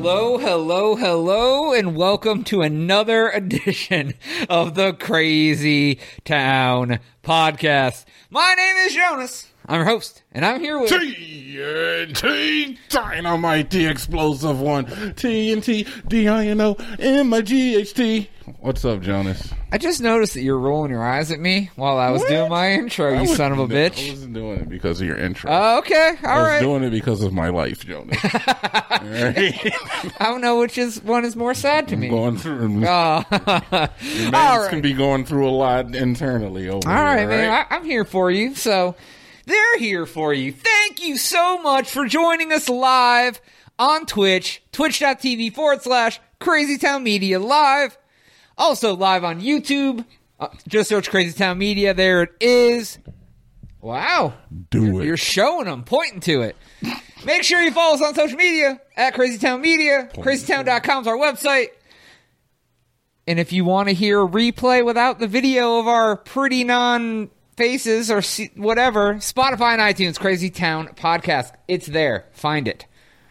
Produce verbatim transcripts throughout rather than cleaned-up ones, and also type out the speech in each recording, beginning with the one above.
Hello, hello, hello, and welcome to another edition of the Crazy Town Podcast. My name is Jonas. I'm your host, and I'm here with T N T Dynamite, the explosive one. T N T D I N O M I G H T. What's up, Jonas? I just noticed that you're rolling your eyes at me while I was What? doing my intro, you son of a bitch. I wasn't doing it because of your intro. Uh, okay, all I was right. doing it because of my life, Jonas. All right? I don't know which is one is more sad to me. I'm going through. Oh. Your man All right. can be going through a lot internally over All here, right, all man. right? I, I'm here for you. So they're here for you. Thank you so much for joining us live on Twitch, twitch.tv forward slash Crazy Town Media Live. Also live on YouTube. Uh, just search Crazy Town Media. There it is. Wow. Do you're, it. You're showing them, pointing to it. Make sure you follow us on social media at Crazy Town Media. crazy town dot com is our website. And if you want to hear a replay without the video of our pretty non-faces or see, whatever, Spotify and iTunes, Crazy Town Podcast. It's there. Find it.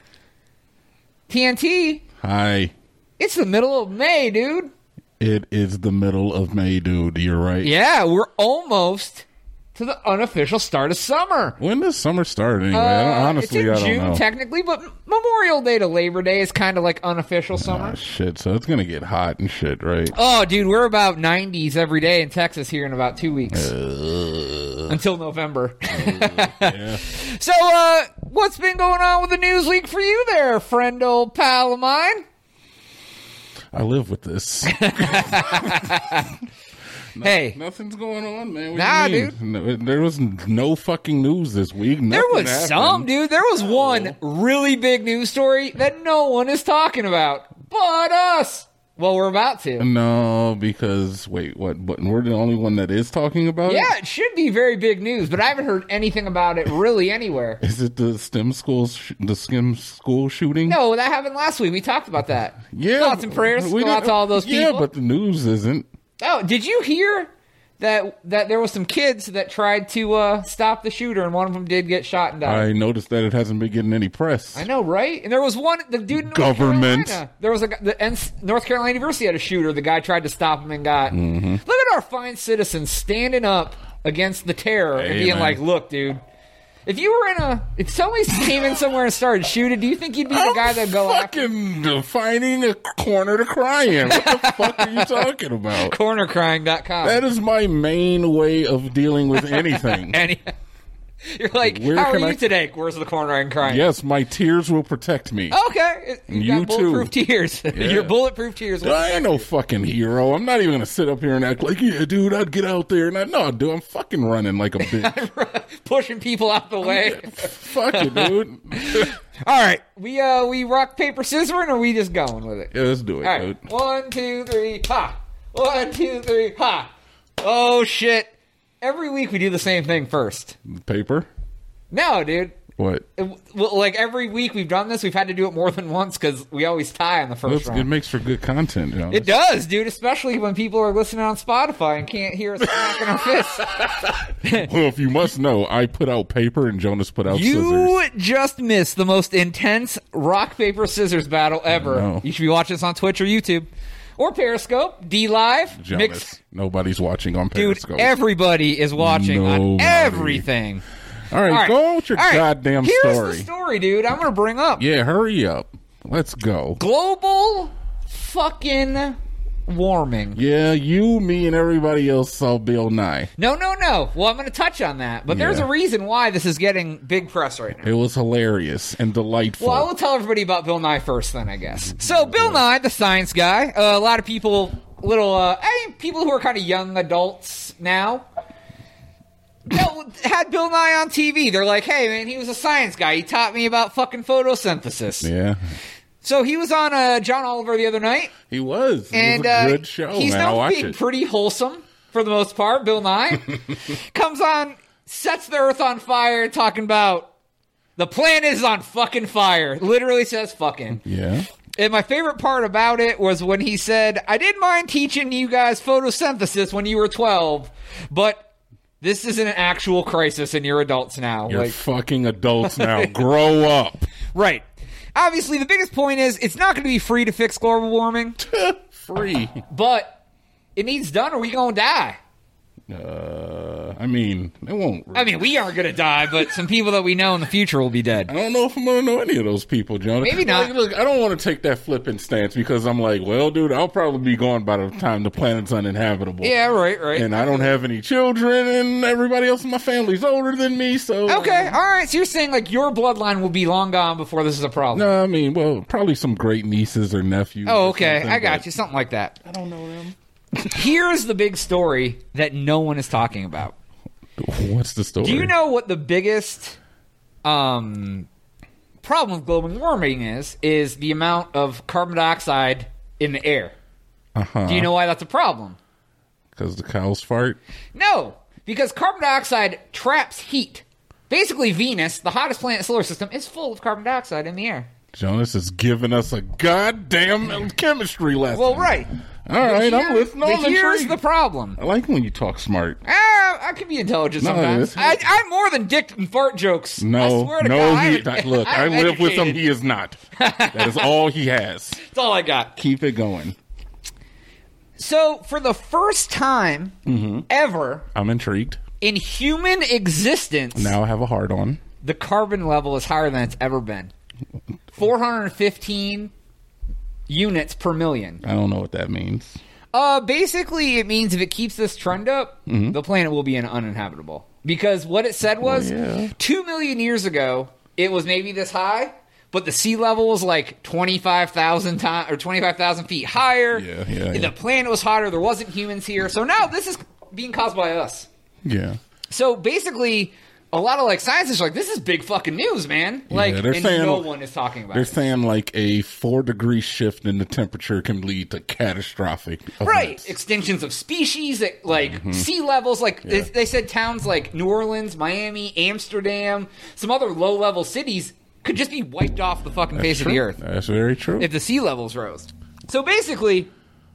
T N T, Hi. it's the middle of May, dude. It is the middle of May, dude. You're right. Yeah, we're almost to the unofficial start of summer. When does summer start anyway? I don't, Uh, honestly, it's in I don't June, know. technically, but Memorial Day to Labor Day is kind of like unofficial summer. Ah, shit, so it's gonna get hot and shit, right? Oh, dude, we're about nineties every day in Texas here in about two weeks. Uh, Until November. yeah. So, uh, what's been going on with the news week for you there, friend old pal of mine? I live with this. Hey. Nothing's going on, man. What Nah, do you mean? No, there was no fucking news this week. There Nothing was happened. some, dude. There was one really big news story that no one is talking about but us. Well, we're about to. No, because wait, what? But we're the only one that is talking about Yeah, it. it should be very big news, but I haven't heard anything about it really anywhere. Is it the STEM schools, sh- the STEM school shooting? No, that happened last week. We talked about that. Yeah, Thoughts and prayers we go out didn't- to all those people. Yeah, but the news isn't. Oh, did you hear that that there was some kids that tried to uh, stop the shooter, and one of them did get shot and died? I noticed that it hasn't been getting any press. I know, right? And there was one, the dude in North Government. Carolina. There was a guy- the N- North Carolina University had a shooter. The guy tried to stop him and got. Mm-hmm. Look at our fine citizens standing up against the terror and Hey, being man. like, "Look, dude, if you were in a, if somebody came in somewhere and started shooting, do you think you'd be the I'm guy that'd go after?" fucking finding a corner to cry in. What the fuck are you talking about? corner crying dot com. That is my main way of dealing with anything. And he- you're like, Where "How are can you I- today?" Where's the corner and crying? Yes, my tears will protect me. Okay, you, You got bulletproof too. tears. Your bulletproof tears. will I ain't protect no you. fucking hero. I'm not even gonna sit up here and act like, yeah, dude, I'd get out there and I no, dude, I'm fucking running like a bitch. Pushing people out the way. Fuck it, dude. All right, we uh we rock paper scissors, or are we just going with it? Yeah, let's do it, All right, dude. one, two, three, ha! One, two, three, ha! Oh shit! Every week we do the same thing first. Paper? No, dude. What? It, well, like every week we've done this, we've had to do it more than once because we always tie on the first That's, round. it makes for good content, you know. It does, dude, especially when people are listening on Spotify and can't hear us smacking our fists. Well, if you must know, I put out paper and Jonas put out You scissors. just missed the most intense rock, paper, scissors battle ever. know. You should be watching this on Twitch or YouTube. Or Periscope, D Live, Jonas, Mix. nobody's watching on Dude, Periscope. everybody is watching on Nobody. everything. All right, All right. go on with your All right. goddamn Here's story. the story, dude. I'm going to bring up. Yeah, hurry up. Let's go. Global fucking warming. Yeah, you, me, and everybody else saw Bill Nye. No, no, no. Well, I'm going to touch on that. But there's Yeah. a reason why this is getting big press right now. It was hilarious and delightful. Well, I will tell everybody about Bill Nye first, then, I guess. So, Bill Nye, the science guy, uh, a lot of people, little, uh, I mean, people who are kind of young adults now, no, had Bill Nye on T V. They're like, hey, man, he was a science guy. He taught me about fucking photosynthesis. Yeah, So, he was on uh, John Oliver the other night. he was. It And was a uh, good show, he's man. known I'll for watch being it. pretty wholesome, for the most part. Bill Nye comes on, sets the earth on fire, talking about the planet is on fucking fire. Literally says fucking. Yeah. And my favorite part about it was when he said, I didn't mind teaching you guys photosynthesis when you were twelve, but this is an actual crisis and you're adults now. You're Like, fucking adults now. Grow up. right. obviously, the biggest point is it's not going to be free to fix global warming. Free. But it needs done or we going to die. Uh, I mean, it won't. I mean, we aren't going to die, but some people that we know in the future will be dead. I don't know if I'm going to know any of those people, Jonah. Maybe not. Like, look, I don't want to take that flippant stance because I'm like, well, dude, I'll probably be gone by the time the planet's uninhabitable. Yeah, right, right. And I don't have any children, and everybody else in my family's older than me, so... Okay, all right. So you're saying, like, your bloodline will be long gone before this is a problem? No, I mean, well, probably some great nieces or nephews. Oh, okay. Or I got you. Something like that. I don't know them. Here's the big story that no one is talking about. What's the story? Do you know what the biggest um, problem with global warming is? Is the amount of carbon dioxide in the air. Uh-huh. Do you know why that's a problem? Because the cows fart? No, because carbon dioxide traps heat. Basically, Venus, the hottest planet in the solar system, is full of carbon dioxide in the air. Jonas is giving us a goddamn chemistry lesson. Well, right. All right, I'm listening. But here's the problem. I like when you talk smart. Ah, I can be intelligent No, sometimes. I, it's- I'm more than dick and fart jokes. No, I swear to no, God, he, I'm- look, I I'm live with him. educated. He is not. That is all he has. That's all I got. Keep it going. So, for the first time Mm-hmm. ever I'm intrigued. in human existence, Now I have a hard on. the carbon level is higher than it's ever been. four hundred fifteen units per million. I don't know what that means. Uh, basically, it means if it keeps this trend up, Mm-hmm. the planet will be un- uninhabitable. Because what it said was, yeah. two million years ago, it was maybe this high, but the sea level was like twenty-five thousand times or twenty-five thousand feet higher. Yeah, yeah, The yeah. planet was hotter. There wasn't humans here. So now this is being caused by us. Yeah. So basically, a lot of like scientists are like, this is big fucking news, man. Like, they're and saying- no one is talking about They're it. saying like a four degree shift in the temperature can lead to catastrophic Right, events. extinctions of species, at, like sea levels. Like they, they said, towns like New Orleans, Miami, Amsterdam, some other low-level cities could just be wiped off the fucking face of the True. earth That's very true. if the sea levels rose. So basically,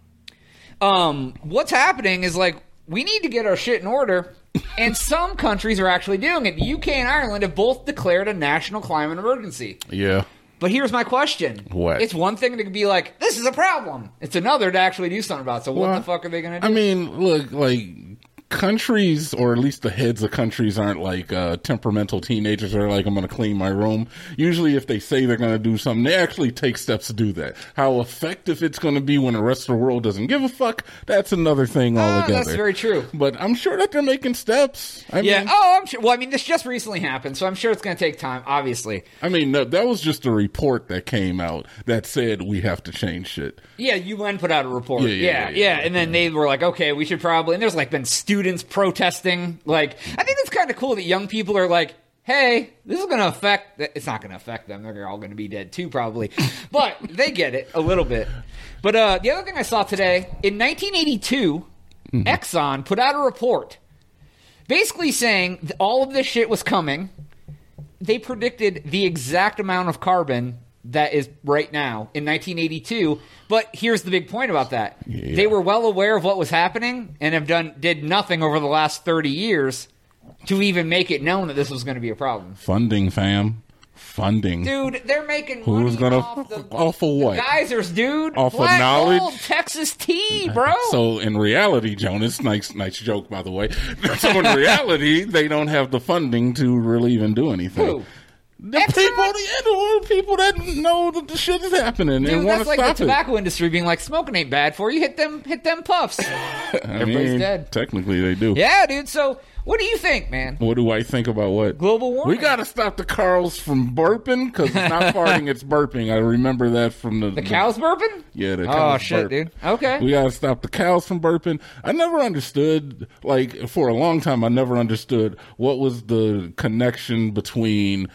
um, what's happening is like we need to get our shit in order, and some countries are actually doing it. The U K and Ireland have both declared a national climate emergency. yeah. But here's my question. What? It's one thing to be like, this is a problem. It's another to actually do something about it. So what Well, the fuck are they going to do? I mean, look, like countries, or at least the heads of countries, aren't like uh, temperamental teenagers who are like, I'm going to clean my room. Usually, if they say they're going to do something, they actually take steps to do that. How effective it's going to be when the rest of the world doesn't give a fuck, that's another thing Ah, altogether. that's very true. But I'm sure that they're making steps. I Yeah. mean, Oh, I'm sure. Well, I mean, this just recently happened, so I'm sure it's going to take time, obviously. I mean, that, that was just a report that came out that said we have to change shit. Yeah, U N put out a report. Yeah, Yeah, yeah, yeah. yeah, yeah, And then they were like, okay, we should probably. And there's like been students protesting. Like, I think it's kind of cool that young people are like, hey, this is going to affect. It's not going to affect them. They're all going to be dead too, probably. But they get it a little bit. But uh, the other thing I saw today, in nineteen eighty-two, Mm-hmm. Exxon put out a report basically saying that all of this shit was coming. They predicted the exact amount of carbon that is right now in nineteen eighty-two. But here's the big point about that. Yeah. They were well aware of what was happening and have done did nothing over the last thirty years to even make it known that this was going to be a problem. Funding, fam. Funding. Dude, they're making Who's money gonna off the, off of what? the geysers, dude. Off of Black knowledge? Gold, Texas tea, bro. So in reality, Jonas, nice, nice joke by the way. So in reality, they don't have the funding to really even do anything. Who? The Exxon? people, the, the people that know that the shit is happening Dude, and want to that's like stop the tobacco industry being like, smoking ain't bad for you. Hit them, hit them puffs. it. I Everybody's mean, dead. technically, they do. Yeah, dude. So, what do you think, man? What do I think about what? Global warming. We got to stop the Carls from burping because it's not farting, it's burping. I remember that from the The cows burping? Yeah, the Oh cows shit, burp. dude. Okay. We gotta stop the cows from burping. I never understood, like, for a long time, I never understood what was the connection between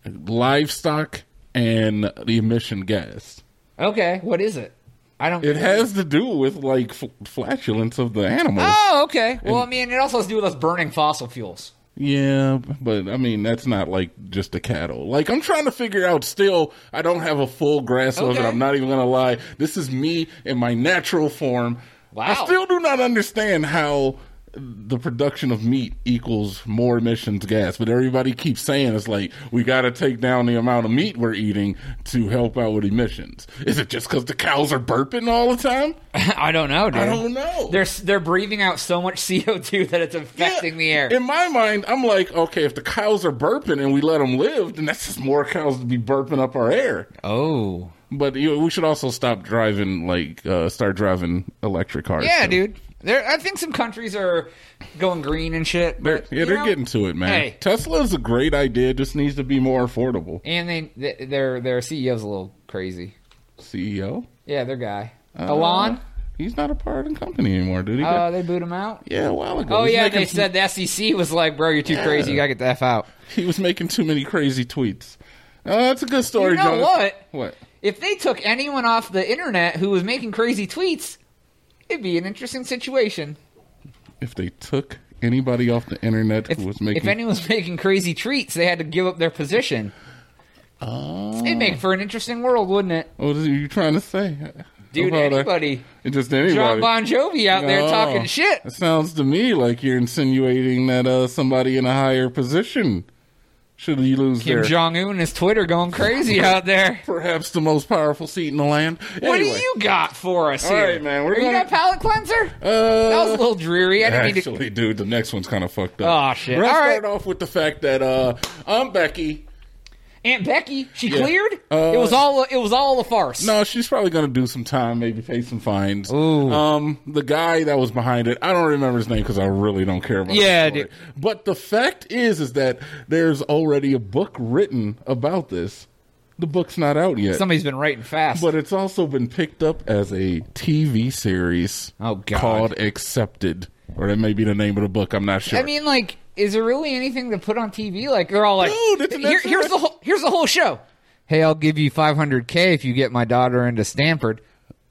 livestock and the emission gas. Okay. What is it? I don't. It has to do with, like, f- flatulence of the animals. Oh, okay. Well, I mean, it also has to do with us burning fossil fuels. Yeah, but I mean, that's not like just the cattle. Like, I'm trying to figure out still, I don't have a full grasp of it. Okay. I'm not even going to lie. This is me in my natural form. Wow. I still do not understand how the production of meat equals more emissions gas, but everybody keeps saying it's like we got to take down the amount of meat we're eating to help out with emissions. Is it just because the cows are burping all the time? I don't know, dude. I don't know. They're they're breathing out so much C O two that it's affecting Yeah, the air. In my mind, I'm like, okay, if the cows are burping and we let them live, then that's just more cows to be burping up our air. Oh, But you know, we should also stop driving, like, uh, start driving electric cars. yeah, too. dude. There, I think some countries are going green and shit. They're, But, yeah, you they're know, getting to it, man. Hey. Tesla's a great idea, just needs to be more affordable. And they, they their their C E O's a little crazy. C E O? Yeah, their guy, Uh, Elon. He's not a part of the company anymore, dude. He Uh, got, they boot him out. yeah, a while ago. Oh He's yeah, making they some- said the S E C was like, "Bro, you're too Yeah. crazy. You gotta get the f out." he was making too many crazy tweets. Uh, that's a good story, You know Jonas. what? What? If they took anyone off the internet who was making crazy tweets, it'd be an interesting situation. If they took anybody off the internet If, who was making... if anyone was making crazy tweets, they had to give up their position. Oh. It'd make for an interesting world, wouldn't it? What are you trying to say? Dude, About, uh, anybody. just anybody. John Bon Jovi out there No. talking shit. It sounds to me like you're insinuating that uh, somebody in a higher position should he lose Kim their Jong Un and his Twitter going crazy out there. perhaps the most powerful seat in the land. What do Anyway, you got for us All here? right, man, we're Are you gonna- got palate cleanser? Uh, That was a little dreary. I didn't mean to. actually, dude, the next one's kind of fucked up. Aw, shit. We're gonna All start right. off with the fact that uh, I'm Becky. Aunt Becky, she Yeah. cleared. Uh, it was all. It was all a farce. No, she's probably going to do some time, maybe pay some fines. Ooh. Um, the guy that was behind it, I don't remember his name because I really don't care about. Yeah, the story. dude. But the fact is, is that there's already a book written about this. The book's not out yet, Somebody's been writing fast. but it's also been picked up as a T V series. Oh, God. called Accepted, or that may be the name of the book. I'm not sure. I mean, like, is there really anything to put on T V? Like, they're all like, Dude, it's an Here, here's excellent- the whole. Here's the whole show. Hey, I'll give you five hundred K if you get my daughter into Stanford.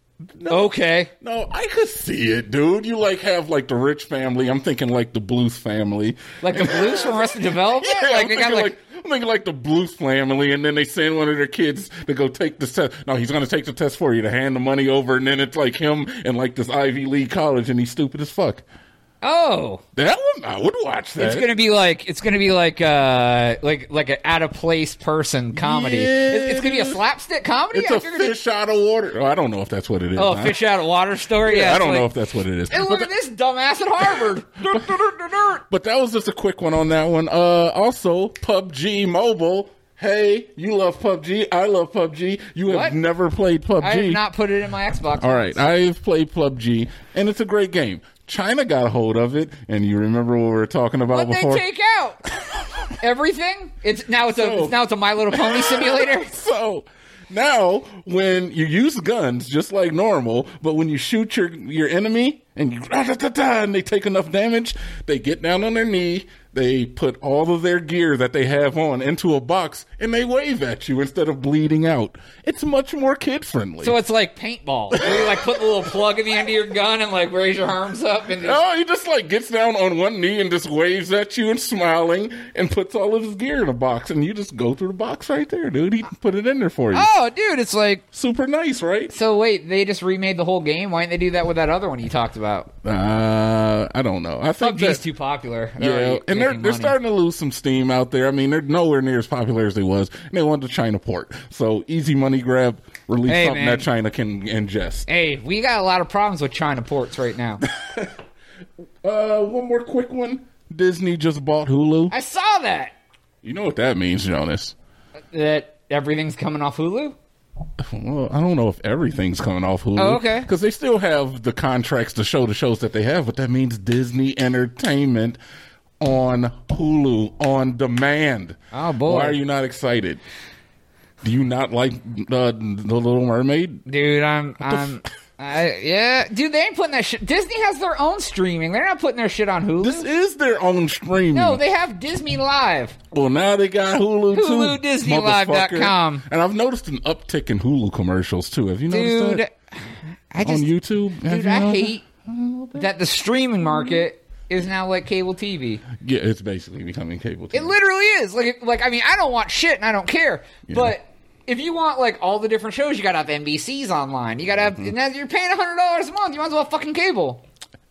Okay. No, I could see it, dude. You like have like the rich family. I'm thinking like the Bluth family. Like the Blues from Arrested Development? Yeah, like, I'm they got thinking like. like, I'm thinking like the Bluth family, and then they send one of their kids to go take the test. No, he's going to take the test for you to hand the money over, and then it's like him in like this Ivy League college, and he's stupid as fuck. Oh. That one, I would watch that. It's gonna be like it's gonna be like uh like like an out of place person comedy. Yeah. It's, it's gonna be a slapstick comedy. It's I a figured it- fish out of water. Oh, I don't know if that's what it is. Oh, huh? fish out of water story. Yeah, Yeah, I it's don't know like, if that's what it is. Hey, But look that- at this dumbass at Harvard. Dirt, dirt, dirt, dirt. But that was just a quick one on that one. Uh, also, P U B G Mobile. Hey, you love P U B G. I love P U B G. You have What? never played P U B G. I have not put it in my Xbox. All right, I've played P U B G, and it's a great game. China got a hold of it, and you remember what we were talking about What they before? take out? Everything? It's now it's a So- it's now it's a My Little Pony simulator. So now, when you use guns just like normal, but when you shoot your your enemy and you and they take enough damage, they get down on their knee. They put all of their gear that they have on into a box, and they wave at you instead of bleeding out. It's much more kid friendly. So it's like paintball. Where you like put the little plug in the end of your gun and like raise your arms up and just, Oh, he just like gets down on one knee and just waves at you and smiling and puts all of his gear in a box, and you just go through the box right there, dude. He put it in there for you. oh, dude, it's like. Super nice, right? So wait, they just remade the whole game. Why didn't they do that with that other one you talked about? Uh, I don't know. I P U think B G's that, too popular. yeah, already and they're making they're money. starting to lose some steam out there. I mean, they're nowhere near as popular as they was. And they want the China port, so easy money grab. Release Hey, something man. that China can ingest. Hey, we got a lot of problems with China ports right now. Uh, one more quick one. Disney just bought Hulu. I saw that. You know what that means, Jonas? That everything's coming off Hulu. Well, I don't know if everything's coming off Hulu. Oh, okay. Because they still have the contracts to show the shows that they have, but that means Disney Entertainment on Hulu on demand. Oh, boy. Why are you not excited? Do you not like uh, The Little Mermaid? Dude, I'm, I'm, I, yeah, dude, they ain't putting that shit. Disney has their own streaming. They're not putting their shit on Hulu. This is their own streaming. no, they have Disney Live. Well, now they got Hulu, too. Hulu Disney Live dot com. motherfucker. And I've noticed an uptick in Hulu commercials, too. Have you noticed Dude, that? I just, On YouTube? Have dude, you I noticed hate that the streaming market is now like cable T V. that? Yeah, it's basically becoming cable T V. It literally is. Like, like I mean, I don't want shit and I don't care. But if you want like all the different shows, you gotta have N B C's online. You gotta have, Mm-hmm. and now you're paying a hundred dollars a month. You might as well have fucking cable.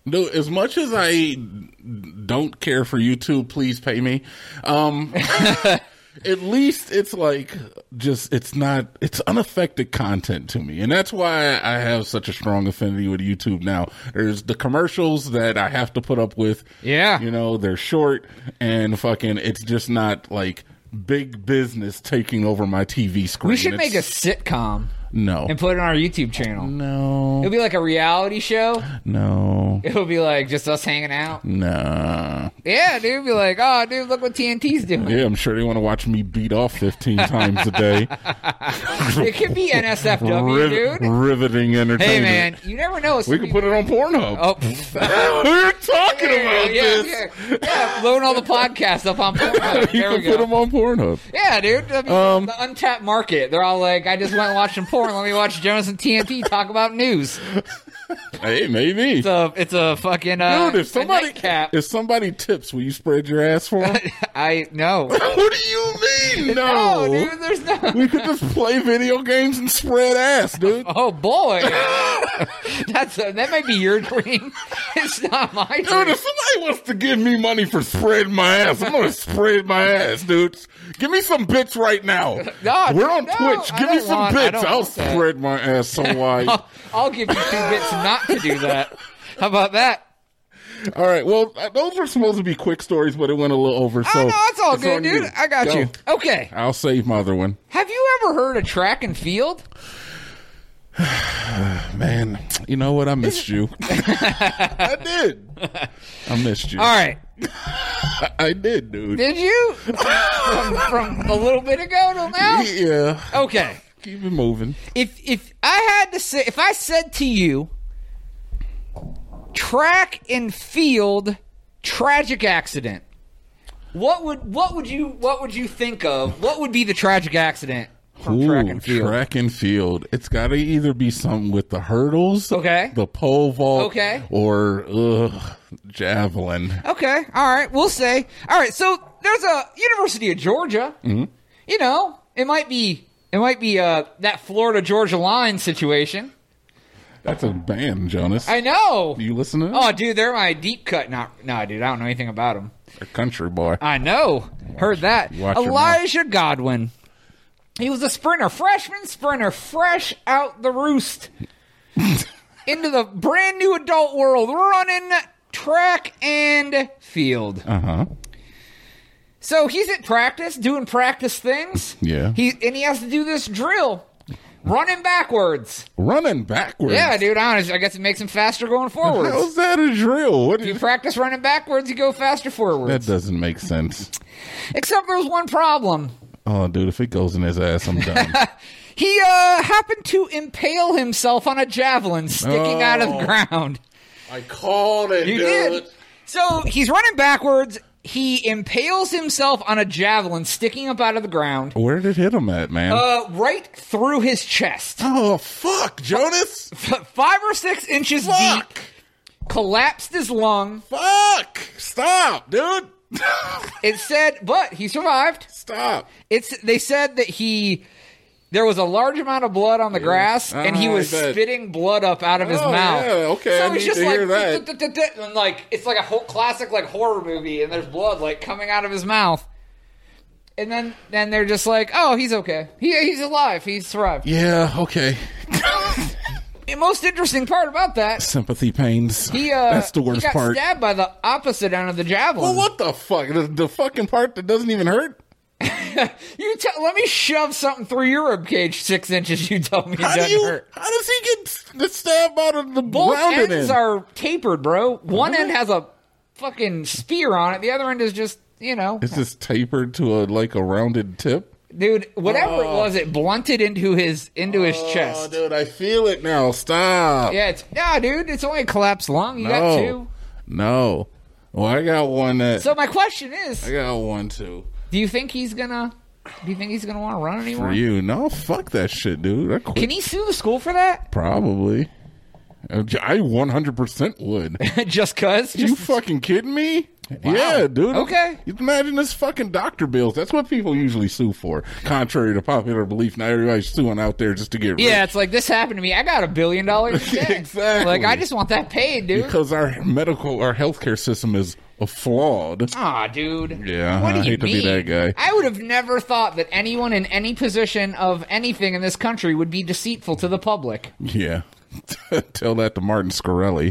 Dude, as much as I don't care for YouTube, please pay me. Um, at least it's like just, it's not, it's unaffected content to me. And that's why I have such a strong affinity with YouTube now. There's the commercials that I have to put up with. Yeah. You know, they're short and fucking, it's just not like big business taking over my T V screen. We should It's- make a sitcom No. and put it on our YouTube channel. No. It'll be like a reality show. No. It'll be like just us hanging out. Nah. Yeah, dude. It'll be like, oh, dude, look what T N T's doing. Yeah, I'm sure they want to watch me beat off fifteen times a day. It could be N S F W, Riv- dude. riveting entertainment. Hey, man, you never know. We can put it on Pornhub. Oh, we were talking yeah, about yeah, this. yeah, yeah. Load all the podcasts up on Pornhub. You There can we go. put them on Pornhub. Yeah, dude. I mean, Um, the untapped market. They're all like, I just went watching porn. Let me watch Jonas and T N T talk about news. Hey, maybe. It's a, it's a fucking uh, Dude, if somebody a nightcap. if somebody tips, will you spread your ass for them? I no. What do you mean? No, No, dude. There's no. We could just play video games and spread ass, dude. Oh boy, that's a, that might be your dream. It's not my Dude, dream. if somebody wants to give me money for spreading my ass, I'm gonna spread my ass, dude. Give me some bits right now. No, We're on no, Twitch. I Give me don't some want- I bits. don't I'll want that. spread my ass so wide. I'll, I'll give you two bits not to do that. How about that? All right. Well, uh, those were supposed to be quick stories, but it went a little over. So Oh no, it's all good, on dude. you. I got Go. you. Okay. I'll save my other one. Have you ever heard of track and field? Man, you know what? I missed you. I did. I missed you. All right. I, I did, dude. Did you? from, from a little bit ago till now? Yeah. Okay. Keep it moving. If if I had to say, if I said to you, track and field tragic accident, what would what would you what would you think of? What would be the tragic accident from Ooh, track and field? Track and field. It's got to either be something with the hurdles, Okay. the pole vault, Okay. or ugh, javelin. Okay, all right, we'll say. All right, so there's a University of Georgia. Mm-hmm. You know, it might be it might be uh, that Florida Georgia line situation. That's a band, Jonas. I know. Do you listen to that? Oh, dude, they're my deep cut. No, no, dude, I don't know anything about them. A country boy. I know. Heard that. watch your Elijah Godwin. He was a sprinter, freshman sprinter, fresh out the roost into the brand new adult world, running track and field. Uh huh. So he's at practice, doing practice things. Yeah. He and he has to do this drill, running backwards. Running backwards. Yeah, dude. Honest, I guess it makes him faster going forwards. How's that a drill? What If you is, practice running backwards, you go faster that forwards. doesn't make sense. Except there's one problem. Oh, dude, if it goes in his ass, I'm done. He uh, happened to impale himself on a javelin sticking out of the Oh. ground. I called it, You did. So he's running backwards. He impales himself on a javelin sticking up out of the ground, Where did it hit him at, man? uh, right through his chest. oh, fuck, Jonas. F- five or six inches Fuck. deep. Collapsed his lung. Fuck. Stop, dude. It said, but he survived. Stop. It's they said that he there was a large amount of blood on the grass, and he Ah, was I bet. spitting blood up out of his Oh, mouth. yeah, okay, So I it's need just to like, hear that. "Tut, tut, tut, tut," and like it's like a whole classic like horror movie, and there's blood like coming out of his mouth. And then then they're just like, oh, he's okay. He he's alive. He's survived. Yeah, okay. The most interesting part about that, Sympathy pains. he uh, That's the worst he got part. stabbed by the opposite end of the javelin. Well, what the fuck? The, the fucking part that doesn't even hurt? You tell, let me shove something through your rib cage six inches. You tell me it How do doesn't you? hurt. How does he get the stab out of the Both rounded ends end? are tapered, bro. One Really? end has a fucking spear on it. The other end is just, you know, Is this tapered to a like a rounded tip? dude. Whatever it Oh. was, it blunted into his into his Oh, chest. dude, I feel it now. Stop. Yeah, it's yeah, dude. It's only a collapsed lung. You got No. two. No. Well, I got one that. So my question is, I got one too. do you think he's gonna? Do you think he's gonna want to run anymore? For you. No, fuck that shit, dude. I quit. Can he sue the school for that? Probably. I one hundred percent would. just cause? you Just fucking kidding me? Yeah, dude. Okay. You imagine this fucking doctor bills. That's what people usually sue for. Contrary to popular belief, now everybody's suing out there just to get rich. Yeah, it's like, this happened to me. I got a billion dollars in debt. Exactly. Like, I just want that paid, dude. Because our medical, our healthcare system is a flawed. Aw, dude. Yeah, what do I you hate mean? to be that guy. I would have never thought that anyone in any position of anything in this country would be deceitful to the public. Yeah. Tell that to Martin Scarelli.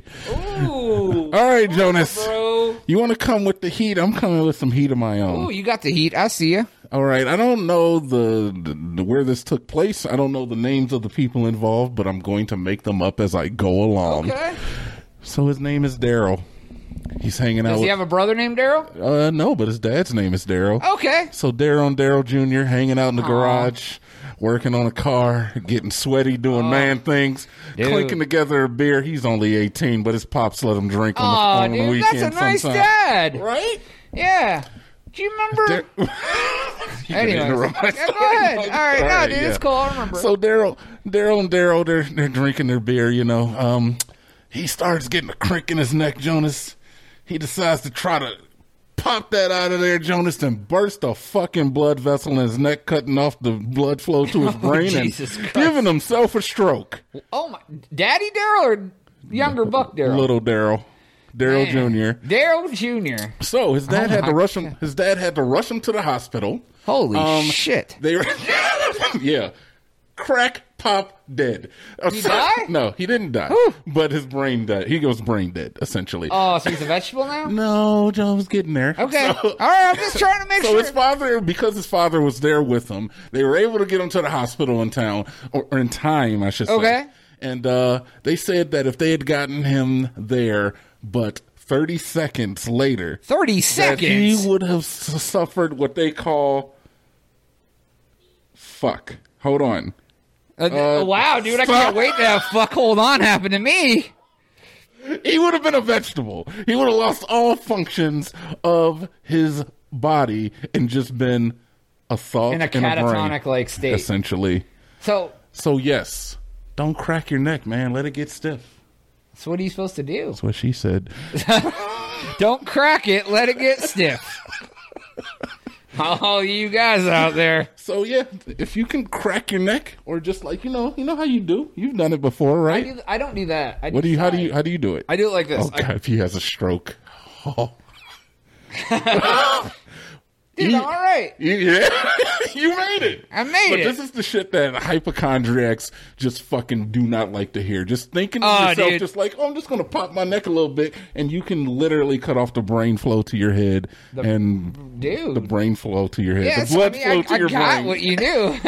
Ooh. All right, Jonas. Bro. You want to come with the heat? I'm coming with some heat of my own. Ooh, you got the heat. I see you. All right. I don't know the, the where this took place. I don't know the names of the people involved, but I'm going to make them up as I go along. Okay. So his name is Daryl. He's hanging out. Does he with, have a brother named Daryl? Uh, no, but his dad's name is Daryl. Okay. So Daryl and Daryl Junior hanging out in the Aw. garage, working on a car, getting sweaty, doing man things, Dude. clinking together a beer. He's only eighteen, but his pops let him drink on the, Aw, on the dude, weekend. that's a nice sometime. dad. Right? Yeah. Do you remember? Dar- You can Anyways. interrupt my Yeah, go story. ahead. All right, no, All dude, it's cool. I remember. So Daryl, Daryl and Daryl, they're they're drinking their beer. You know, um, he starts getting a crick in his neck. Jonas, he decides to try to pop that out of there. Jonas, and burst a fucking blood vessel in his neck, cutting off the blood flow to his brain and Jesus Christ. giving himself a stroke. Oh, my. Daddy Daryl or younger Buck Daryl? Little Daryl, Daryl Man. Junior Daryl Junior So his dad Oh had to my rush him. His dad had to rush him to the hospital. Holy Um, shit. They were, yeah, crack pop dead. Uh, He so- die? No, he didn't die. Whew. But his brain died. He goes brain dead, essentially. Oh, so he's a vegetable now? No, John was getting there. Okay. So- All right, I'm just trying to make so sure. his father, because his father was there with him, they were able to get him to the hospital in town, or, or in time, I should say. Okay. And uh, they said that if they had gotten him there, but thirty seconds later, thirty that seconds. he would have s- suffered what they call fuck. Hold on. Uh, Uh, wow, dude, I stop. can't wait to have fuck hold on happen to me. He would have been a vegetable. He would have lost all functions of his body and just been a thought In a and a brain, catatonic like state. essentially. So, So yes, don't crack your neck, man. Let it get stiff. so what are you supposed to do? That's what she said. Don't crack it, let it get stiff. All you guys out there. So yeah, if you can crack your neck, or just like you know, you know how you do. You've done it before, I, right? do, I don't do that. I What do you? How do side. you? How do you do it? I do it like this. Oh God, if he has a stroke. Oh. I, dude, You- all right. Yeah, you made it. I made but it. this is the shit that hypochondriacs just fucking do not like to hear. Just thinking to Oh, yourself, dude. just like, oh, I'm just going to pop my neck a little bit, and you can literally cut off the brain flow to your head and Dude. the brain flow to your head, Yes, the blood I mean, flow I, to I your got brain, what you knew.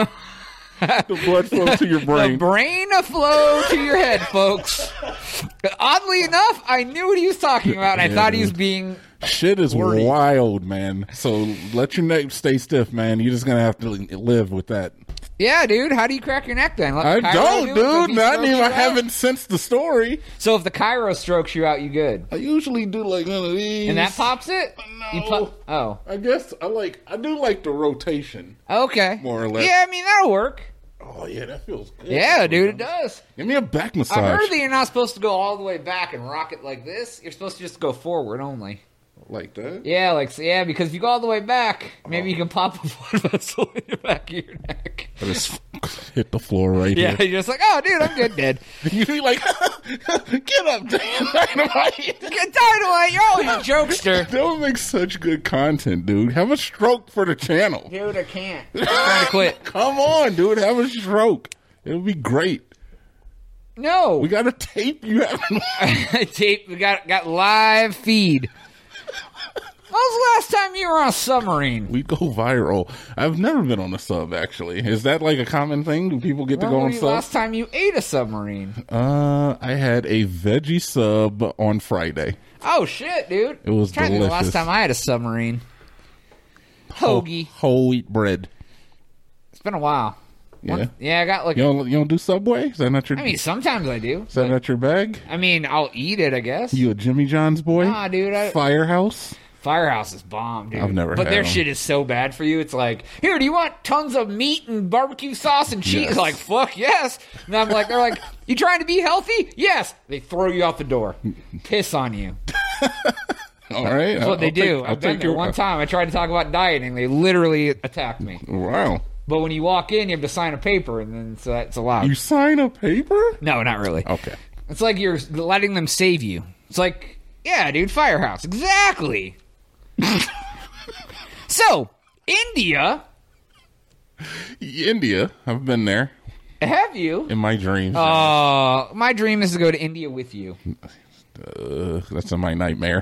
the blood flow to your The brain. brain flow to your head, folks. Oddly enough, I knew what he was talking about, and I Yeah, thought he was dude. being... Shit is Wordy. wild, man. So let your neck stay stiff, man. You're just gonna have to live with that. Yeah, dude, how do you crack your neck then? Let I the Cairo don't, do it? Does he dude. Not stroke even. you I out? haven't sensed the story. So if the Cairo strokes you out, you good. I usually do like one of these, And that pops it? No. You pop- oh. I guess I like. I do like the rotation. Okay. More or less. Yeah, I mean, that'll work. Oh yeah, that feels good. Yeah, dude, it does. Give me a back massage. I heard that you're not supposed to go all the way back and rock it like this. You're supposed to just go forward only. Like that. Yeah, like so, yeah, because if you go all the way back, maybe you can pop a blood vessel in the back of your neck. I just hit the floor right Yeah, here. you're just like, oh, dude, I'm good, dead. You'd be like, get up, Dan Dynamite. Get dynamite, you're always a jokester. That would make such good content, dude. Have a stroke for the channel. Dude, I can't. I'm trying to quit. Come on, dude. Have a stroke. It would be great. No. We got a tape you haven't. Tape, we got, got live feed. When was the last time you were on a submarine? We go viral. I've never been on a sub, actually. Is that like a common thing? Do people get to When go on was the subs? last time you ate a submarine? Uh, I had a veggie sub on Friday. Oh, shit, dude. It was I'm trying to think of the last delicious. time I had a submarine. Hoagie. Whole, whole wheat bread. It's been a while. One- Yeah. yeah, I got like. You don't, you don't do Subway? Is that not your? I mean, sometimes I do. is that not your bag? I mean, I'll eat it, I guess. You a Jimmy John's boy? Nah, dude, I- Firehouse. Firehouse is bomb, dude. I've never But had their them. shit is so bad for you. It's like, here, do you want tons of meat and barbecue sauce and cheese? Yes. Like, fuck yes. And I'm like, they're like, you trying to be healthy? Yes. They throw you out the door, piss on you. All right. That's what I'll they do. Take, I've been there. your One time I tried to talk about dieting. They literally attacked me. Wow. But when you walk in, you have to sign a paper, and then so that's allowed. You sign a paper? No, not really. Okay. It's like you're letting them save you. It's like, yeah, dude, Firehouse. Exactly. So, India. India. I've been there. Have you? In my dreams. Uh, my dream is to go to India with you. Uh, that's in my nightmare.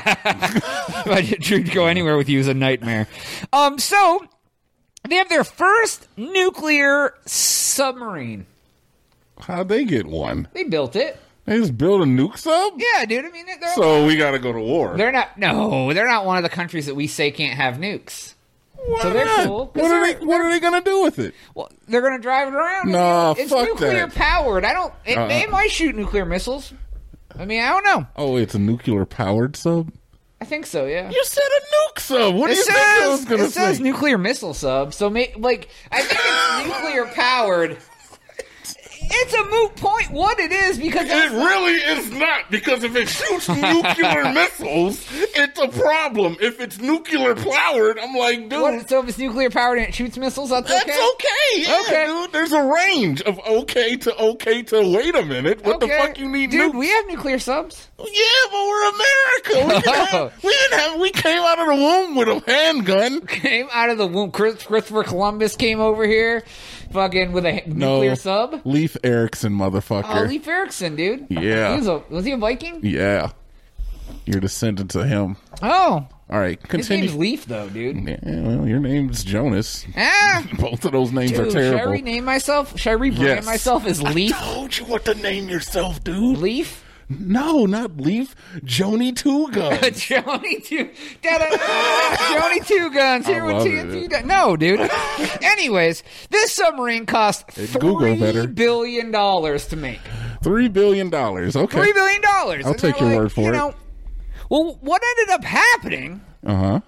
My dream to go anywhere with you is a nightmare. Um, so, they have their first nuclear submarine. How'd they get one? They built it. They just built a nuke sub? Yeah, dude. I mean, they're, so we gotta go to war. They're not. No, they're not one of the countries that we say can't have nukes. Why So they're not? cool. What are they? What are they gonna do with it? Well, they're gonna drive it around. Nah, it's fuck nuclear that. powered. I don't. It, Uh-uh. it might shoot nuclear missiles. I mean, I don't know. Oh, it's a nuclear powered sub. I think so. Yeah. You said a nuke sub. What It do you think I was says, gonna it says say? nuclear missile sub. So, may, like, I think it's nuclear powered. It's a moot point what it is because It that's really is not, because if it shoots nuclear missiles, it's a problem. If it's nuclear powered, I'm like, dude, what, so if it's nuclear powered and it shoots missiles, that's that's okay. okay. Yeah, Okay. dude. There's a range of okay to okay to wait a minute. What Okay. the fuck you need Dude, nukes? we have nuclear subs. Yeah, but we're America. We didn't, have, we didn't have. We came out of the womb with a handgun. Came out of the womb. Chris, Christopher Columbus came over here, fucking with a nuclear No, sub. Leif Erikson, motherfucker. Oh, Leif Erikson, dude. Yeah. He was, a, was he a Viking? Yeah, you're descendant to him. Oh, All right, his continue. name's Leif, though, dude. Yeah, well, your name's Jonas. Ah, Both of those names dude, are should I terrible. rename myself? Should I rebrand Yes. myself as Leif? I told you what to name yourself, dude. Leif? No, not Leaf. Joni Two Guns. Joni Two, da-da-da, Joni Two Guns here with love T N T. No, dude. Anyways, this submarine cost Google three better. billion dollars to make. Three billion dollars. Okay. Three billion dollars. I'll take your word for you it. Know, well, what ended up happening? Uh huh.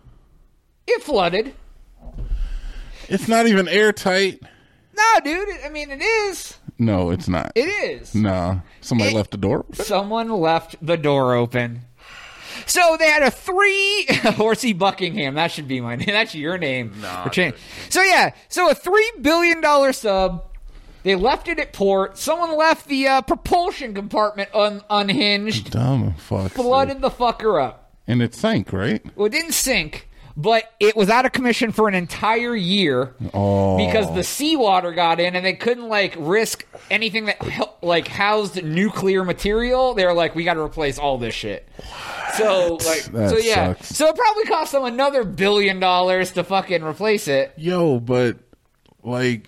It flooded. It's not even airtight. No, dude. I mean, it is. No, it's not. It is. Nah. Somebody It- left the door. Someone left the door open. So they had a three Horsey Buckingham. That should be my name. That's your name. for change. So yeah. So a three billion dollar sub. They left it at port. Someone left the uh, propulsion compartment un- unhinged. Dumb fuck. Flooded the fucker up. And it sank, right? Well, it didn't sink, but it was out of commission for an entire year Oh. because the seawater got in and they couldn't like risk anything that hel- like housed nuclear material. They were like, we got to replace all this shit. So like, That so yeah, sucks. so it probably cost them another billion dollars to fucking replace it. Yo, but like,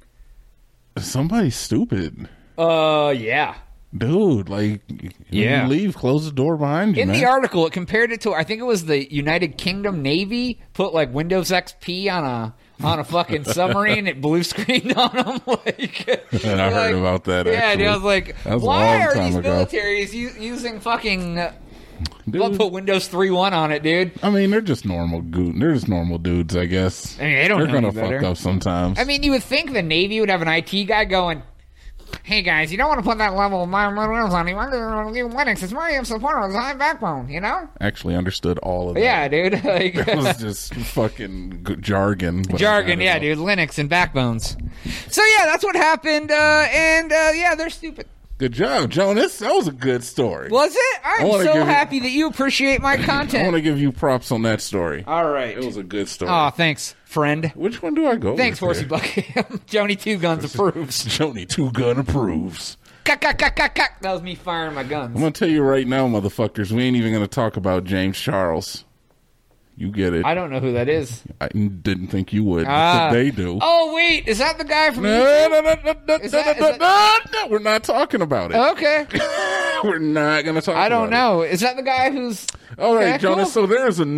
somebody's stupid, Uh, yeah. dude. Like, when Yeah. you leave, close the door behind you, In man. the article, it compared it to I think it was the United Kingdom Navy put like Windows X P on a on a fucking submarine. It blue screened on them. Like, I heard like, about that, Yeah, actually. dude, I was like, That was a why long are time these ago. militaries u- using fucking? Uh, Dude, I'll put Windows three point one on it, dude. I mean, they're just normal goon. They're just normal dudes, I guess. I mean, they don't They're know gonna any better. fuck up sometimes. I mean, you would think the Navy would have an I T guy going, hey guys, you don't want to put that level of environmentals on you. Linux, it's more support with high backbone, you know? Actually understood all of that. Yeah, dude. Like, It was just fucking g- jargon. but I jargon, got it yeah, all. dude. Linux and backbones. So yeah, that's what happened. Uh, and uh, yeah, they're stupid. Good job, Jonas. That was a good story. Was it? I'm wanna so give you- happy that you appreciate my I want content. to give you props on that story. All right. It was a good story. Oh, thanks, friend. Which one do I go Thanks, with Horsey here? Buckingham. Joni Two Guns approves. Joni Two Gun approves. Cack, cack, cack, cack, cack. That was me firing my guns. I'm going to tell you right now, motherfuckers, we ain't even going to talk about James Charles. You get it. I don't know who that is. I didn't think you would. Ah. but they do. Oh, wait. Is that the guy from No, YouTube? no, no, no, no, Is no, that- no, is no, no, we're not talking about it. Okay. We're not going to talk about it. I don't know. Is that the guy who's... All right, Okay, Jonas, cool. so there's a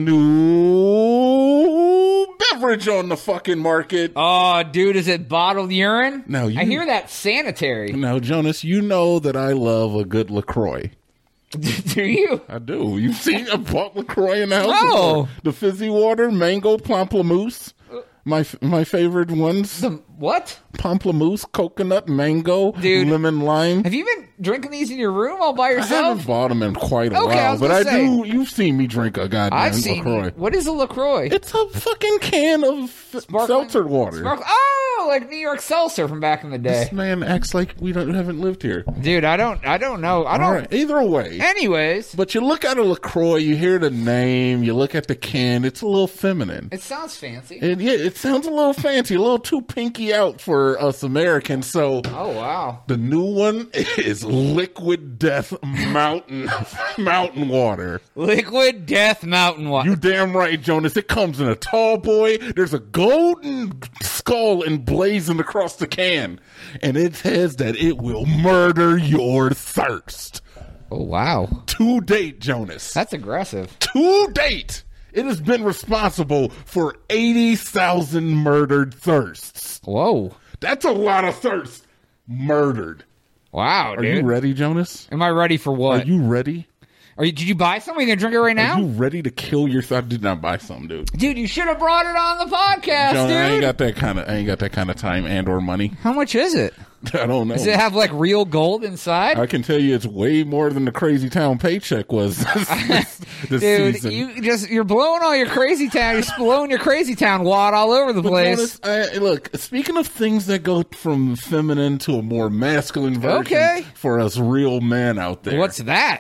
new beverage on the fucking market. Oh, dude, is it bottled urine? No, you- I hear that's sanitary. Now, Jonas, you know that I love a good LaCroix. Do you? I do. You've seen I bought LaCroix in the house Oh. before. The fizzy water, mango, pamplemousse. My my favorite ones. The what? Pamplemousse, coconut, mango, Dude. lemon, lime. Have you been drinking these in your room all by I yourself? haven't bought them in quite a Okay, I while, was but gonna I say- do. You've seen me drink a goddamn I've seen. LaCroix. What is a LaCroix? It's a fucking can of Sparkling- seltzer water. Sparkle- oh, like New York Seltzer from back in the day. This man acts like we don't haven't lived here. Dude, I don't. I don't know. I don't. All right, either way. Anyways, But you look at a LaCroix, you hear the name, you look at the can, it's a little feminine. it sounds fancy. And yeah, it sounds a little fancy, a little too pinky out for us Americans. So Oh wow. the new one is Liquid Death Mountain Mountain Water. Liquid Death Mountain Water. You damn right, Jonas. It comes in a tall boy. There's a golden skull emblazoned across the can, and it says that it will murder your thirst. Oh wow. To date, Jonas. That's aggressive. To date, it has been responsible for eighty thousand murdered thirsts. Whoa. That's a lot of thirst murdered. Wow, Are dude. you ready, Jonas? Am I ready for Are what? you ready? Are you, did you buy some? Are you gonna drink it right now? Are you ready to kill your thirst? I did not buy some, dude. Dude, you should have brought it on the podcast, Jonas, dude. I ain't got that kind of. I ain't got that kind of time and or money. How much is it? I don't know. Does it have like real gold inside? I can tell you, it's way more than the Crazy Town paycheck was this, this, this Dude, season. you just you're blowing all your crazy town. You're just blowing your crazy town wad all over the But place. Jonas, I, look, speaking of things that go from feminine to a more masculine version Okay. for us real men out there, What's that?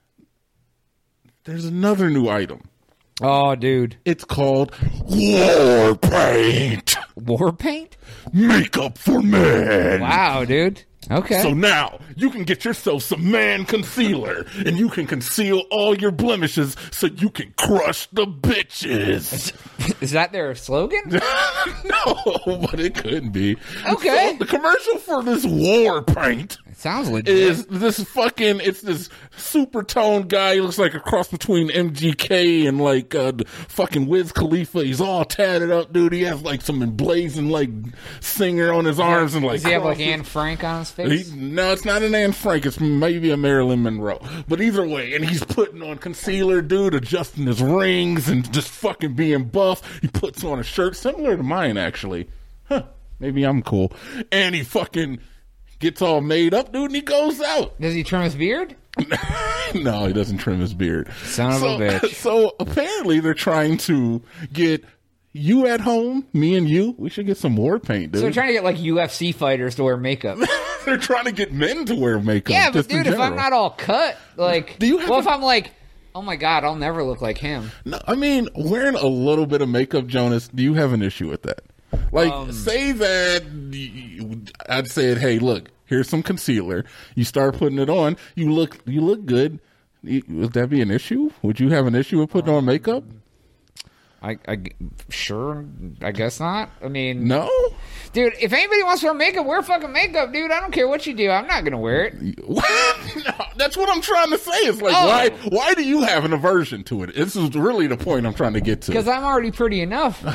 there's another new item. Oh, dude, It's called War Paint. war paint. Makeup for men. Wow, dude. Okay. So now you can get yourself some man concealer and you can conceal all your blemishes so you can crush the bitches. Is that their slogan? No, but it could be. Okay. So the commercial for this war paint It sounds legit. is this fucking, it's this super toned guy. He looks like a cross between M G K and like uh, the fucking Wiz Khalifa. He's all tatted up, dude. He has like some emblazoned like singer on his arms and like. Does he have like crosses. Anne Frank on his face? He, no, it's not an Anne Frank. It's maybe a Marilyn Monroe. But either way, and he's putting on concealer, dude, adjusting his rings and just fucking being buff. He puts on a shirt similar to mine, actually. Huh. Maybe I'm cool. And he fucking gets all made up, dude, and he goes out. Does he trim his beard? No, he doesn't trim his beard. Son of a so, bitch. So apparently they're trying to get you at home, me and you. We should get some war paint, dude. So they're trying to get like U F C fighters to wear makeup. They're trying to get men to wear makeup. Yeah, but just in dude, if I'm general. not all cut, like, Do you have well, a- if I'm like, oh my god, I'll never look like him. No, I mean, wearing a little bit of makeup, Jonas, do you have an issue with that? Like, Um, say that you- I'd said, hey, look, here's some concealer. You start putting it on. You look, you look good. You- Would that be an issue? Would you have an issue with putting on makeup? I, I, sure, I guess not. I mean, No. dude, if anybody wants to wear makeup, wear fucking makeup, dude. I don't care what you do. I'm not gonna wear it. What? No, that's what I'm trying to say. It's like, Oh. why? Why do you have an aversion to it? This is really the point I'm trying to get to. Because I'm already pretty enough.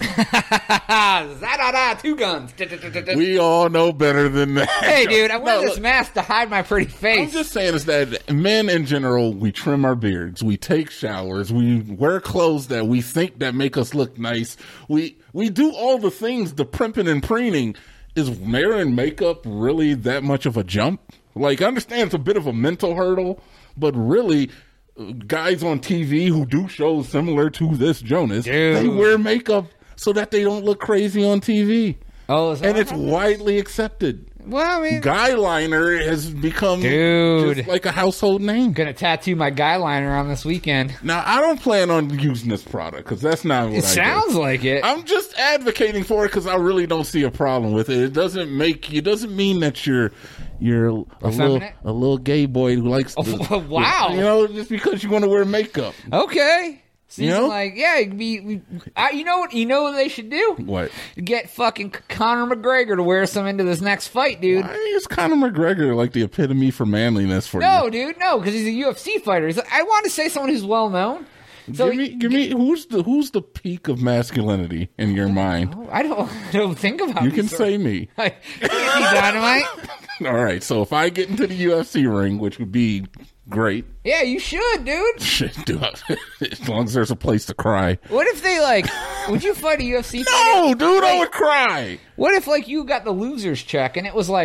Za-da-da, two guns. We all know better than that. Hey, dude, I wear No, this look, mask to hide my pretty I'm face. just saying is that men in general, we trim our beards, we take showers, we wear clothes that we think that make us look nice. We we do all the things, the primping and preening. Is wearing makeup really that much of a jump? Like, I understand it's a bit of a mental hurdle, but really, uh, guys on T V who do shows similar to this Jonas, Dude. they wear makeup so that they don't look crazy on T V. Oh, is that And what it's happens? widely accepted. Well, I mean, Guy liner has become Dude. just like a household name. gonna tattoo my guy liner on this weekend. Now, I don't plan on using this product because that's not what It I sounds do. like it. I'm just advocating for it because I really don't see a problem with it. It doesn't make it doesn't mean that you're you're a little Effeminate? a little gay boy who likes to, Oh, wow. you know, just because you want to wear makeup. Okay. Seems You know? like, yeah, it'd be, we, I, you know what? You know what they should do? What? Get fucking Conor McGregor to wear some into this next fight, dude. Why is Conor McGregor like the epitome for manliness for No, you? dude, no, because he's a U F C fighter. He's like, I want to say someone who's well known. So give me, give me, who's the who's the peak of masculinity in your mind? I don't, I don't think about. You these can sort say me. of- Dynamite. All right, so if I get into the U F C ring, which would be great, Yeah, you should, dude. shit, do I, as long as there's a place to cry. What if they like? Would you fight a U F C fighter? No, dude, I would cry. What if like you got the losers check and it was like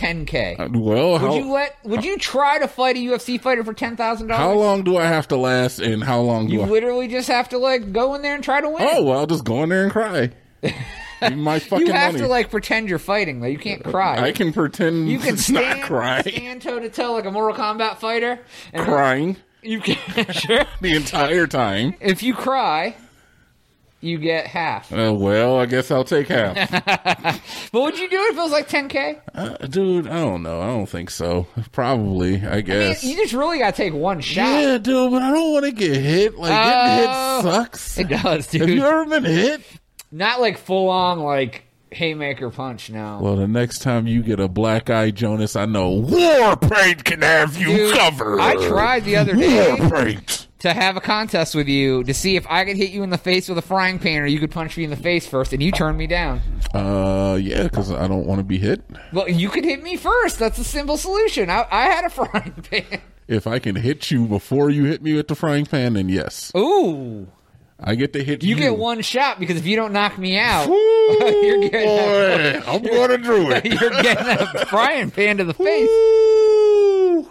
ten K. Uh, well, would how, you let? Would you try to fight a U F C fighter for ten thousand dollars? How long do I have to last, and how long do you I... literally just have to like go in there and try to win? Oh, well, I'll just go in there and cry. Give me my fucking You have money. to like pretend you're fighting, though. You can't cry. I can pretend You can to stand, not cry. stand toe to toe like a Mortal Kombat fighter. And Crying You can sure. the entire time. If you cry, you get half. Uh, well, I guess I'll take half. But would you do it if it was like ten K? Uh, dude, I don't know. I don't think so. Probably, I I mean, guess. you just really got to take one shot. Yeah, dude, but I don't want to get hit. Like, Oh. getting hit sucks. It does, dude. Have you ever been hit? Not like full on like haymaker punch, no. Well, the next time you get a black eye Jonas, I know War Paint can have you Dude, covered. I tried the other War day Paint. to have a contest with you to see if I could hit you in the face with a frying pan or you could punch me in the face first, and you turned me down. Uh, yeah, because I don't want to be hit. Well, you could hit me first. That's a simple solution. I, I had a frying pan. If I can hit you before you hit me with the frying pan, then yes. Ooh. I get to hit you. You get one shot because if you don't knock me out, Ooh, you're getting boy, I'm going to Druid. you're getting a frying pan to the face. Ooh.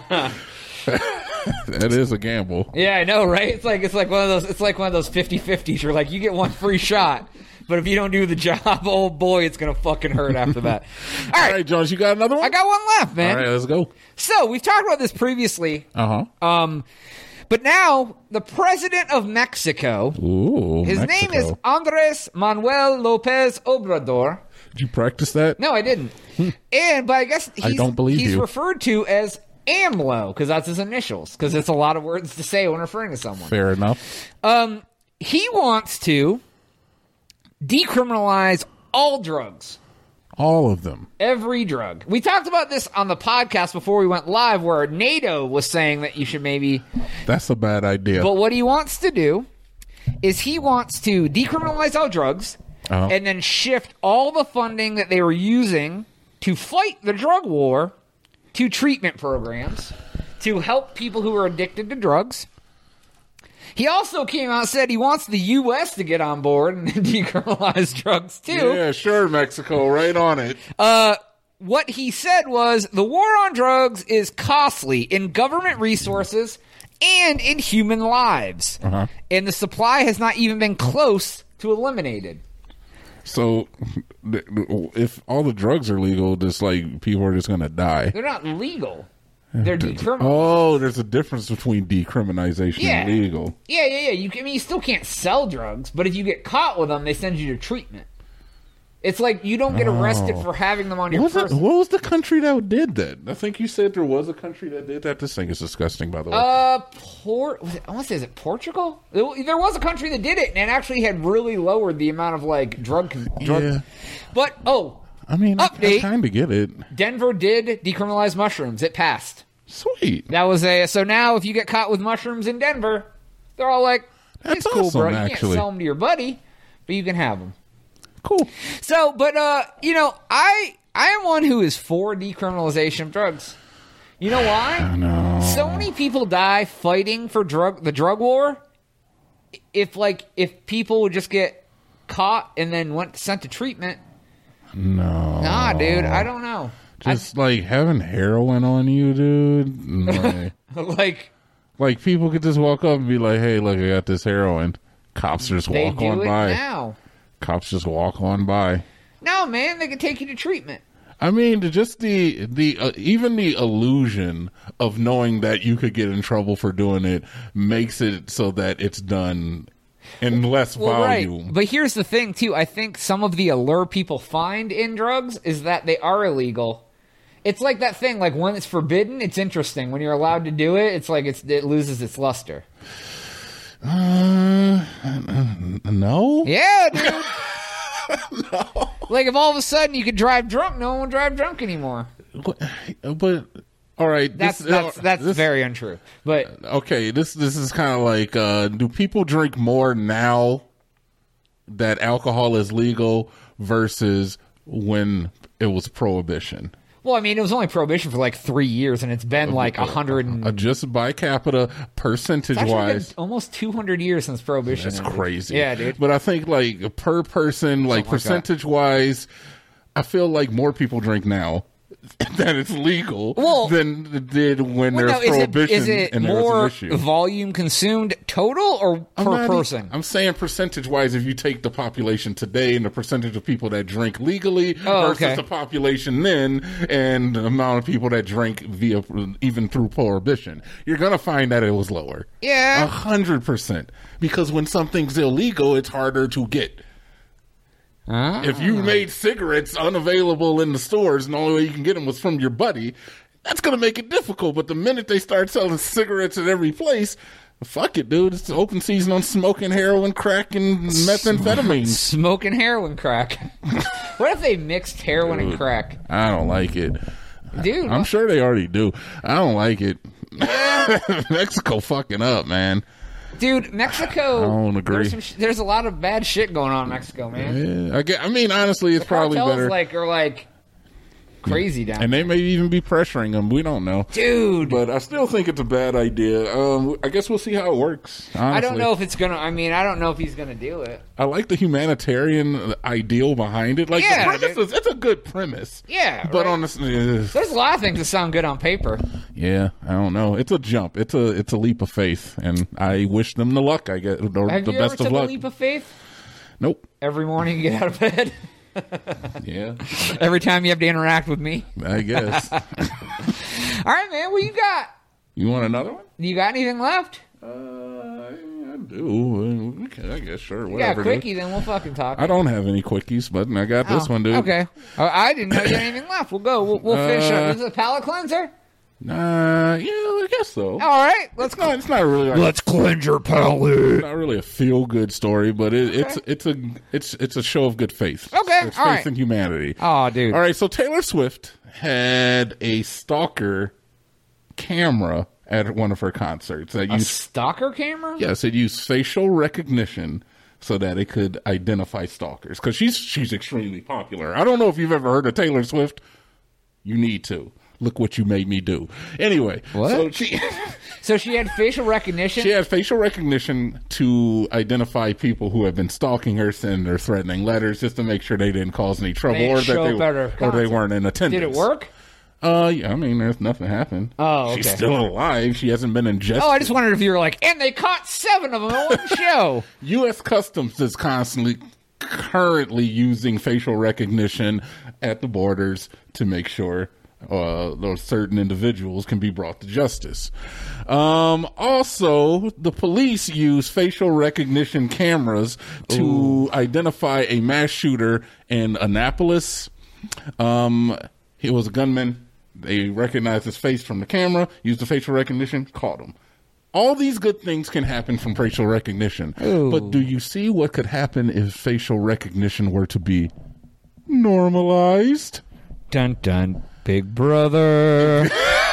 That is a gamble. Yeah, I know, right? It's like it's like one of those it's like one of those fifty-fifties. You're like, you get one free shot, but if you don't do the job, oh boy, it's gonna fucking hurt after that. All right, All right, Jones, you got another one? I got one left, man. All right, let's go. So we've talked about this previously. Uh huh. Um, but now the president of Mexico, Ooh, his Mexico. name is Andres Manuel Lopez Obrador. Did you practice that? No, I didn't. and but I guess he's, I don't believe he's you. referred to as AMLO because that's his initials. Because it's a lot of words to say when referring to someone. Fair enough. Um, he wants to decriminalize all drugs. All of them. Every drug. We talked about this on the podcast before we went live where NATO was saying that you should maybe... That's a bad idea. But what he wants to do is he wants to decriminalize all drugs Uh-huh. and then shift all the funding that they were using to fight the drug war to treatment programs to help people who are addicted to drugs. He also came out and said he wants the U S to get on board and decriminalize drugs too. Yeah, sure, Mexico, right on it. Uh, what he said was the war on drugs is costly in government resources and in human lives. Uh-huh. And the supply has not even been close to eliminated. So, th- if all the drugs are legal, just like people are just going to die. They're not legal. They're decriminalized. Oh, there's a difference between decriminalization Yeah. and legal. Yeah, yeah, yeah. You, I mean, you still can't sell drugs, but if you get caught with them, they send you to treatment. It's like you don't get arrested Oh. for having them on What your was, it, person. what was the country that did that? I think you said there was a country that did that. This thing is disgusting, by the way. Uh, Port. Was it, I want to say, is it Portugal? There there was a country that did it, and it actually had really lowered the amount of like drug. Con- drug Yeah. But oh, I mean, I, I update. kind of get it. Denver did decriminalize mushrooms. It passed. Sweet. That was a so now if you get caught with mushrooms in Denver, they're all like, That's "It's cool, awesome, bro. You actually. can't sell them to your buddy, but you can have them." Cool. So, but uh, you know, I I am one who is for decriminalization of drugs. You know why? I know. So many people die fighting for drug the drug war. If like if people would just get caught and then went sent to treatment, No. nah, dude, I don't know. Just like having heroin on you, dude. No. I, like like people could just walk up and be like, "Hey, look, I got this heroin." Cops just they walk do on it by. now. Cops just walk on by. No, man, they can take you to treatment. I mean, just the the uh, even the illusion of knowing that you could get in trouble for doing it makes it so that it's done in less Well, volume. right. But here's the thing, too. I think some of the allure people find in drugs is that they are illegal. It's like that thing, like when it's forbidden, it's interesting. When you're allowed to do it, it's like it's, it loses its luster. Uh, no. Yeah, dude. No. Like if all of a sudden you could drive drunk, no one would drive drunk anymore. But, but all right, That's this, that's uh, that's this- very untrue. But okay. This this is kind of like, uh, do people drink more now that alcohol is legal versus when it was prohibition? well, I mean, it was only prohibition for like three years, and it's been like a hundred and Uh, just by capita percentage it's actually been wise. almost two hundred years since prohibition. That's crazy. Yeah, dude. But I think like per person, like Something like that. percentage wise, I feel like more people drink now that it's legal well, than it did when well, there's no, prohibition is it, is it and there was more an issue. volume consumed total or I'm per not- person? I'm saying percentage-wise, if you take the population today and the percentage of people that drink legally Oh, versus okay. the population then and the amount of people that drink via even through prohibition, you're going to find that it was lower. Yeah. A hundred percent. Because when something's illegal, it's harder to get. Ah. If you made cigarettes unavailable in the stores and the only way you can get them was from your buddy, that's going to make it difficult. But the minute they start selling cigarettes at every place, fuck it, dude. It's open season on smoking heroin, crack, and methamphetamine. Smoking heroin crack. What if they mixed heroin and crack? I don't like it. Dude, I'm sure they already do. I don't like it. Mexico fucking up, man. dude, Mexico. I don't agree. There's, some sh- there's a lot of bad shit going on in Mexico, man. Yeah, I, get, I mean, honestly, it's The probably cartels, better. like, are like crazy down And they may even be pressuring them. We don't know. Dude. But I still think it's a bad idea. Um, I guess we'll see how it works. Honestly. I don't know if it's gonna. I mean, I don't know if he's gonna do it. I like the humanitarian ideal behind it. Like Yeah, the premise dude. is, it's a good premise. Yeah, But right. on this, uh, There's a lot of things that sound good on paper. yeah, I don't know. It's a jump. It's a it's a leap of faith, and I wish them the luck. I get or Have the you best ever of took luck. a leap of faith? Nope. Every morning you get out of bed. Yeah, Every time you have to interact with me. I guess. All right, man. What you got? You want another one? You got anything left? Uh, I do. Okay, I guess sure. You got a Whatever. dude. quickie, then we'll fucking talk. I don't have any quickies, but I got this Oh, one, dude. Okay. Oh, I didn't know you had anything left. We'll go. We'll, we'll finish Uh, up. Is it a palate cleanser? Uh, yeah, I guess so. All right. Let's No, it's not really. Like, Let's cleanse your palate. not really a feel good story, but it, it's it's a it's it's a show of good faith. Okay, it's all faith right. in humanity. Oh, dude. All right, so Taylor Swift had a stalker camera at one of her concerts that A used stalker camera? yes, it used facial recognition so that it could identify stalkers because she's she's extremely popular. I don't know if you've ever heard of Taylor Swift. You need to. Look what you made me do. Anyway, What? so she So she had facial recognition? she had facial recognition to identify people who have been stalking her, sending her threatening letters just to make sure they didn't cause any trouble They or didn't that show they up at her or they concert. weren't in attendance. Did it work? Uh, yeah, I mean, there's nothing happened. Oh, She's okay. still alive. She hasn't been ingested. Oh, I just wondered if you were like, and they caught seven of them in one show. U S Customs is constantly currently using facial recognition at the borders to make sure uh, those certain individuals can be brought to justice. Um, also, the police use facial recognition cameras to Ooh. identify a mass shooter in Annapolis. Um, he was a gunman. They recognized his face from the camera, used the facial recognition, caught him. All these good things can happen from facial recognition. Ooh. But do you see what could happen if facial recognition were to be normalized? Dun dun, Big Brother.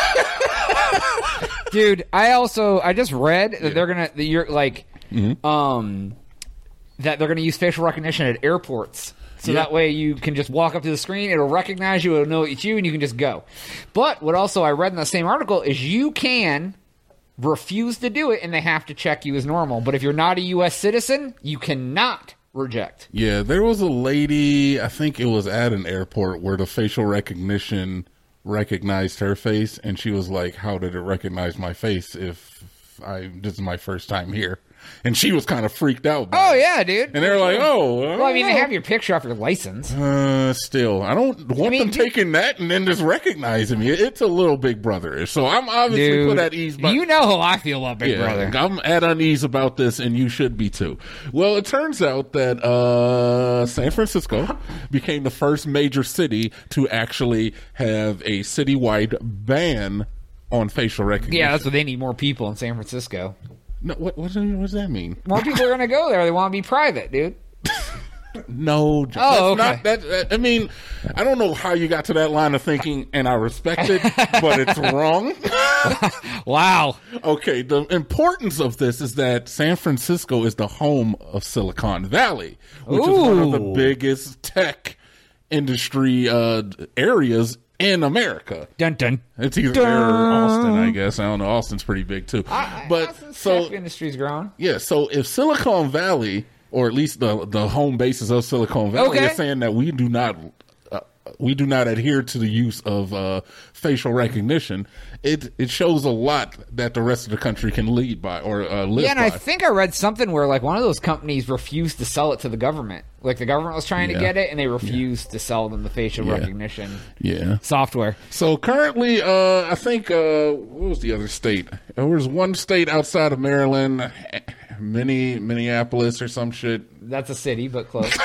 Dude, I also I just read that they're gonna that you're like Mm-hmm. um that they're gonna use facial recognition at airports. So Yeah. that way you can just walk up to the screen, it'll recognize you, it'll know it's you, and you can just go. But what also I read in the same article is you can refuse to do it and they have to check you as normal. But if you're not a U S citizen, you cannot reject. Yeah, there was a lady, I think it was at an airport, where the facial recognition recognized her face, and she was like, how did it recognize my face if I this is my first time here? And she was kind of freaked out by Oh it. yeah, dude. And they're like, oh, Well, I mean, they have your picture off your license. Uh, still, I don't want mean, them dude- taking that and then just recognizing me. It's a little Big Brother-ish. So I'm obviously Dude, put at ease. But you know how I feel about Big yeah, Brother. I'm at unease about this, and you should be too. Well, it turns out that uh, San Francisco became the first major city to actually have a citywide ban on facial recognition. Yeah, that's what they need, more people in San Francisco. No, what, what, does- what does that mean? More people are going to go there. They want to be private, dude. No, John, Oh, that's okay. not that. I mean, I don't know how you got to that line of thinking, and I respect it, but it's wrong. Wow. Okay, the importance of this is that San Francisco is the home of Silicon Valley, which is one of the Ooh. biggest tech industry uh, areas in America. Dun dun. It's either there or Austin, I guess. I don't know. Austin's pretty big too. I, but Austin's so tech industry's growing. yeah, so if Silicon Valley, or at least the the home bases of Silicon Valley, Okay. are saying that we do not uh, we do not adhere to the use of uh, facial recognition, it it shows a lot that the rest of the country can lead by or uh, live Yeah, and by. I think I read something where like one of those companies refused to sell it to the government. Like the government was trying Yeah. to get it, and they refused yeah. to sell them the facial yeah. recognition yeah. software. So currently, uh, I think uh, what was the other state? There was one state outside of Maryland, Mini Minneapolis or some shit. That's a city, but close.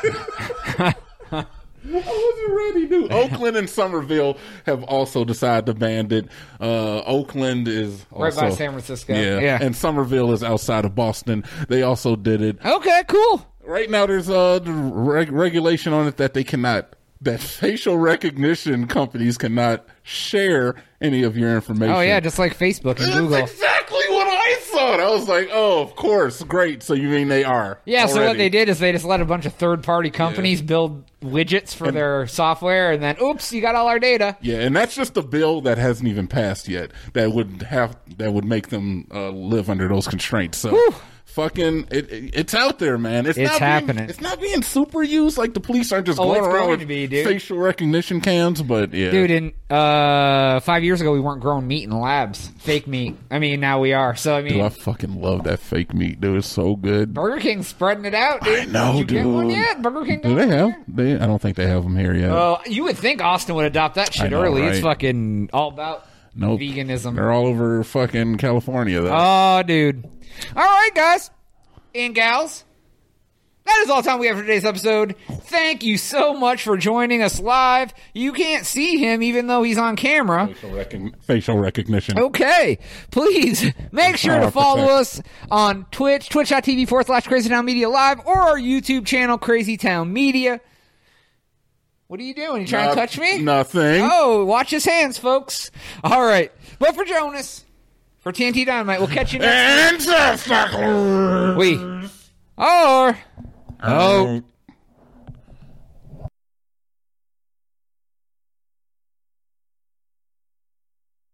I wasn't ready, dude. Oakland and Somerville have also decided to ban it. Uh, Oakland is also, right by San Francisco. Yeah, yeah, and Somerville is outside of Boston. They also did it. Okay, cool. Right now, there's a reg- regulation on it that they cannot, that facial recognition companies cannot share any of your information. Oh yeah, just like Facebook and That's Google. exactly what I thought. I was like, oh, of course, great. So you mean they are? Yeah. already. So what they did is they just let a bunch of third-party companies yeah. build widgets for and, their software, and then oops, you got all our data. Yeah, and that's just a bill that hasn't even passed yet. That would have that would make them uh, live under those constraints. So. Whew. Fucking, it, it, it's out there, man. It's, it's not happening. Being, it's not being super used. Like the police aren't just oh, going it's around going with to be, dude. facial recognition cams. But yeah, dude. In uh, five years ago, we weren't growing meat in labs, fake meat. I mean, now we are. So I mean, dude, I fucking love that fake meat, dude. It's so good. Burger King's spreading it out, dude. I know, Did you dude. get one yet? Burger King. Do they have? They? I don't think they have them here yet. Oh, uh, you would think Austin would adopt that shit know, early. right? It's fucking all about nope. veganism. They're all over fucking California, though. Oh, dude. All right, guys. And gals, that is all the time we have for today's episode. Thank you so much for joining us live. You can't see him even though he's on camera. Facial, rec- facial recognition. Okay. Please make sure to follow us on Twitch, twitch.tv forward slash Crazy Town Media Live, or our YouTube channel, Crazy Town Media. What are you doing? You trying no, to touch me? Nothing. Oh, watch his hands, folks. All right. But for Jonas... For T N T Dynamite, we'll catch you next week. We are... Oh...